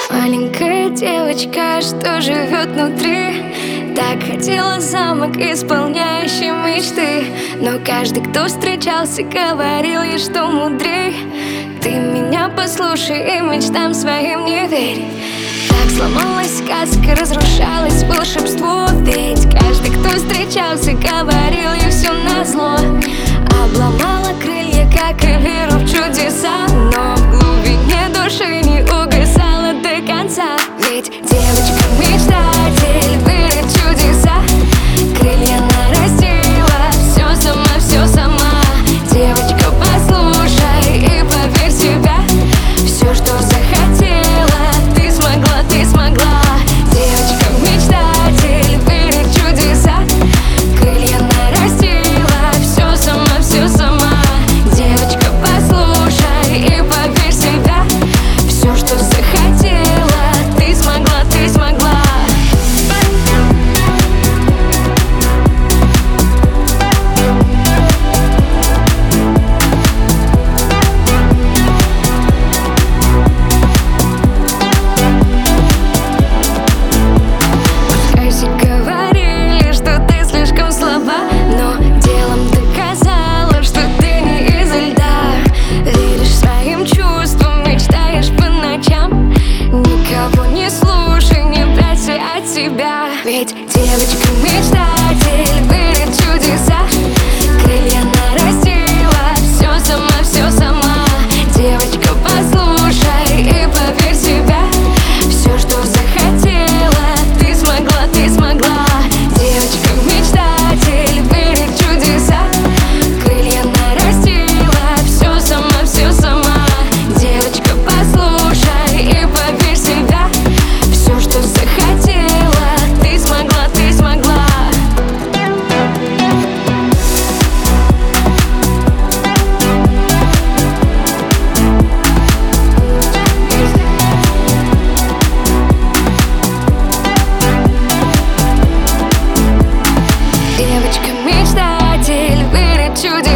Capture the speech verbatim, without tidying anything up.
Маленькая девочка, что живет внутри, так хотела замок, исполняющий мечты. Но каждый, кто встречался, говорил ей, что мудрей. Ты меня послушай и мечтам своим не верь. Так сломалась сказка, разрушалось волшебство. Ведь каждый, кто встречался, говорил ей все назло. Обломала крылья, как и веру в чудеса, но в глубине души не угасала до конца. Ведь девочка мечтатель верит в чудеса. Крылья нарастила, все сама, все сама. Девочка, послушай и поверь в себя. Все, что захотела, ты смогла, ты смогла. Девочка мечтатель верит в чудеса. Крылья нарастила, все сама, все сама. Девочка, послушай и поверь в себя. Все, что захотела, ты смогла, ты смогла. Говорили, что ты слишком слаба, но делом доказала, что ты не из льда. Веришь своим чувствам, мечтаешь по ночам. Никого не слушай, не прячься от себя. Ведь девочка мечтатель верит в чудеса. Крылья нарастила, все сама, все сама. Девочка, послушай и поверь в себя. Все, что захотела, ты смогла, ты смогла. Девочка мечтатель верит в чудеса. Крылья нарастила, все сама, все сама. Девочка, послушай и поверь в себя. Все, что захотела, ты смогла, ты смогла. Девочка мечтатель верит в чудеса.